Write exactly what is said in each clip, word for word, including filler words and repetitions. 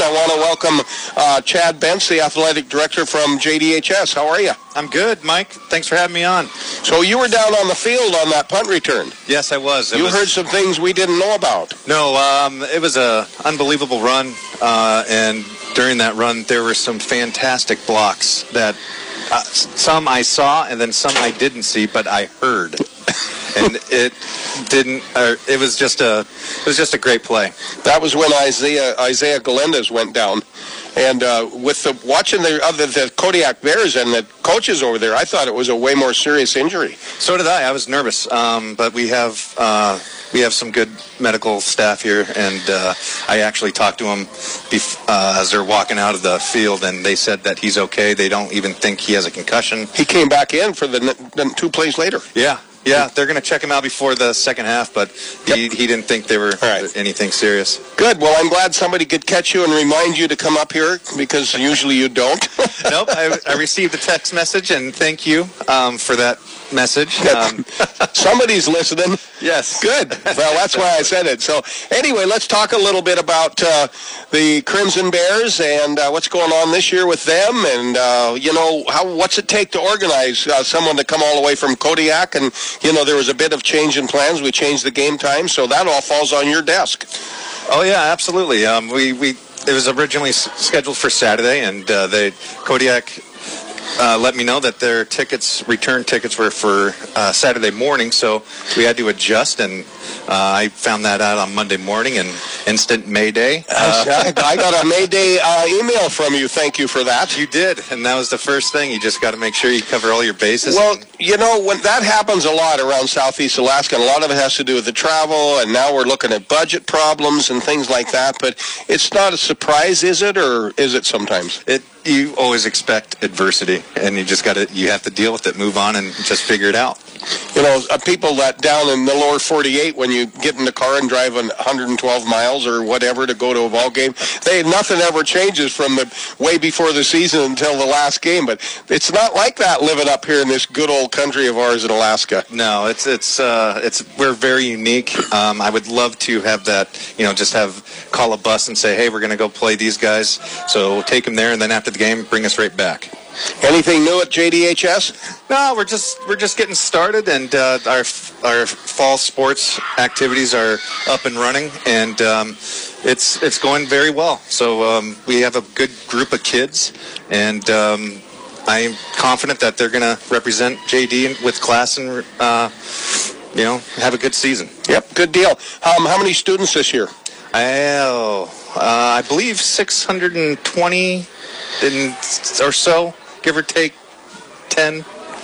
I want to welcome uh, Chad Bentz, the athletic director from J D H S. How are you? I'm good, Mike. Thanks for having me on. So you were down on the field on that punt return. Yes, I was. It you was... heard some things we didn't know about. No, um, it was a unbelievable run, uh, and during that run, there were some fantastic blocks that uh, some I saw and then some I didn't see, but I heard. And it didn't. Uh, it was just a. It was just a great play. That was when Isaiah Isaiah Galindez went down, and uh, with the watching the other the Kodiak Bears and the coaches over there, I thought it was a way more serious injury. So did I. I was nervous, um, but we have uh, we have some good medical staff here, and uh, I actually talked to him bef- uh, as they're walking out of the field, and they said that he's okay. They don't even think he has a concussion. He came back in for the, the two plays later. Yeah. Yeah, they're going to check him out before the second half, but he, yep. he didn't think they were right. anything serious. Good. Well, I'm glad somebody could catch you and remind you to come up here, because usually you don't. Nope. I, I received a text message, and thank you um, for that message. Um, Somebody's listening. Yes. Good. Well, that's why I said it. So anyway, let's talk a little bit about uh, the Crimson Bears and uh, what's going on this year with them, and, uh, you know, how what's it take to organize uh, someone to come all the way from Kodiak. And, you know, there was a bit of change in plans. We changed the game time, so that all falls on your desk. Oh, yeah, absolutely. Um, we, we it was originally s- scheduled for Saturday, and uh, they Kodiak uh, let me know that their tickets, return tickets, were for uh, Saturday morning, so we had to adjust, and uh, I found that out on Monday morning, and instant Mayday. Uh, I got a Mayday uh, email from you. Thank you for that. You did, and that was the first thing. You just got to make sure you cover all your bases. Well, you know, when that happens a lot around Southeast Alaska, and a lot of it has to do with the travel, and now we're looking at budget problems and things like that, but it's not a surprise, is it, or is it sometimes? It You always expect adversity, and you just got to, you have to deal with it, move on, and just figure it out. You know, uh, people that down in the lower forty-eight, when you get in the car and drive one hundred twelve miles or whatever to go to a ball game, they nothing ever changes from the way before the season until the last game. But it's not like that living up here in this good old country of ours in Alaska. No, it's it's uh, it's we're very unique. Um, I would love to have that. You know, just have call a bus and say, hey, we're going to go play these guys. So take them there, and then after the game, bring us right back. Anything new at J D H S? No, we're just we're just getting started, and uh, our our fall sports activities are up and running, and um, it's it's going very well. So um, we have a good group of kids, and um, I'm confident that they're going to represent J D with class and uh, you know have a good season. Yep, good deal. Um, how many students this year? Oh, uh, I believe six hundred twenty in, or so. Give or take ten.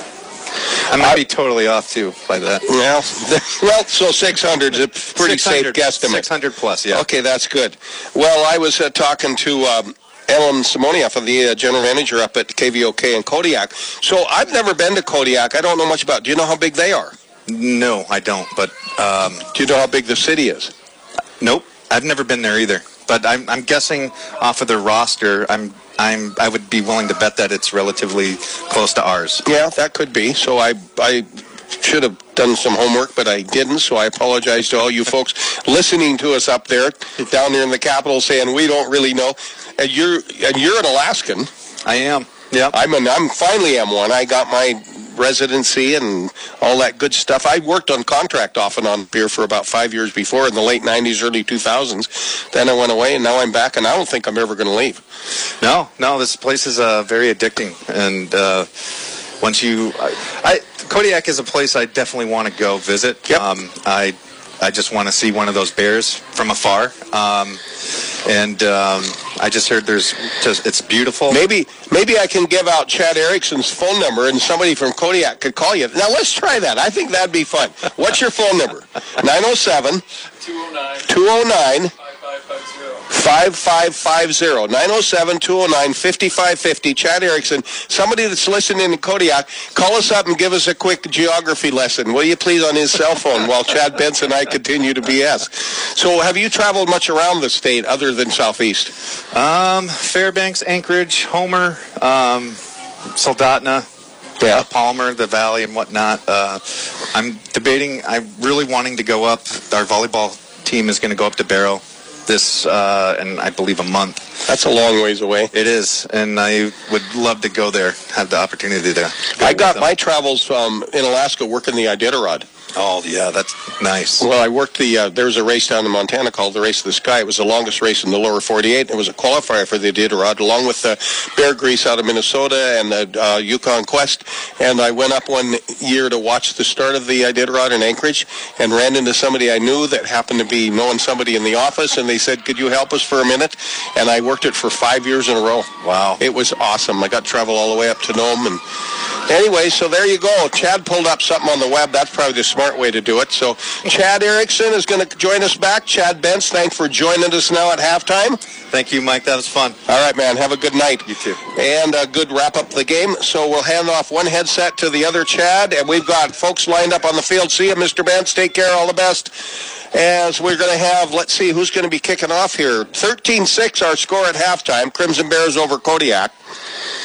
I might be totally off, too, by that. Well, well so six hundred is a pretty safe guesstimate. six hundred plus, yeah. Okay, that's good. Well, I was uh, talking to um, Ellen Simonieff, the uh, general manager up at K V O K in Kodiak. So I've never been to Kodiak. I don't know much about it. Do you know how big they are? No, I don't, but... Um, Do you know how big the city is? Nope. I've never been there either. But I'm, I'm guessing off of their roster, I'm... I'm. I would be willing to bet that it's relatively close to ours. Yeah, that could be. So I, I should have done some homework, but I didn't. So I apologize to all you folks listening to us up there, down there in the capital, saying we don't really know. And you're and you're an Alaskan. I am. Yeah. I'm an. I'm finally am one. I got my residency and all that good stuff. I worked on contract off and on here for about five years before in the late nineties, early two thousands. Then I went away, and now I'm back, and I don't think I'm ever going to leave. No, no, this place is uh, very addicting, and uh, once you, I, I, Kodiak is a place I definitely want to go visit. Yep. Um, I, I just want to see one of those bears from afar. Um, And um, I just heard there's just it's beautiful. Maybe maybe I can give out Chad Erickson's phone number, and somebody from Kodiak could call you. Now, let's try that. I think that'd be fun. What's your phone number? nine oh seven, two oh nine, five five five zero. nine oh seven, two oh nine, five five five zero. Chad Erickson. Somebody that's listening in Kodiak, call us up and give us a quick geography lesson, will you please, on his cell phone while Chad Bentz and I continue to B S. So have you traveled much around the state other than Southeast? Um, Fairbanks, Anchorage, Homer, um, Soldotna, yeah. uh, Palmer, the Valley, and whatnot. Uh, I'm debating, I'm really wanting to go up. Our volleyball team is going to go up to Barrow this uh, in, I believe, a month. That's a long ways away. It is, and I would love to go there, have the opportunity to. I got my travels um, in Alaska working the Iditarod. Oh, yeah, that's nice. Well, I worked the, uh, there was a race down in Montana called the Race of the Sky. It was the longest race in the lower forty-eight. It was a qualifier for the Iditarod, along with the Bear Grease out of Minnesota and the uh, Yukon Quest. And I went up one year to watch the start of the Iditarod in Anchorage and ran into somebody I knew that happened to be knowing somebody in the office, and they said, could you help us for a minute? And I worked it for five years in a row. Wow. It was awesome. I got to travel all the way up to Nome. And anyway, so there you go. Chad pulled up something on the web. That's probably the smart way to do it. So Chad Erickson is going to join us back. Chad Bentz, thanks for joining us now at halftime. Thank you, Mike. That was fun. All right, man. Have a good night. You too. And a good wrap up the game. So we'll hand off one headset to the other Chad, and we've got folks lined up on the field. See you, Mister Bentz. Take care. All the best. As we're going to have, let's see, who's going to be kicking off here. thirteen six our score at halftime. Crimson Bears over Kodiak.